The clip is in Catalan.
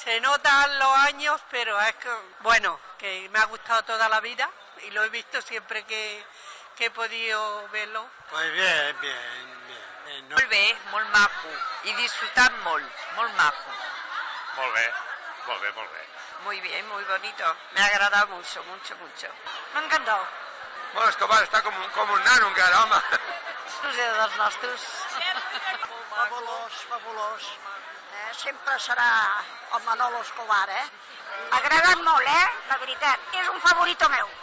Se notan los años, pero es que, bueno, que me ha gustado toda la vida y lo he visto siempre que he podido verlo. Pues bien. No. Molt bé, molt maco. I disfrutant molt maco. Molt bé. Muy bien, muy bonito. Me ha agradado mucho. M'ha encantat. Bueno, Escobar està com un nano encara, home. És dels nostres. Fabulós. Sempre serà el Manolo Escobar, M'ha agradat molt, la veritat. És un favorito meu.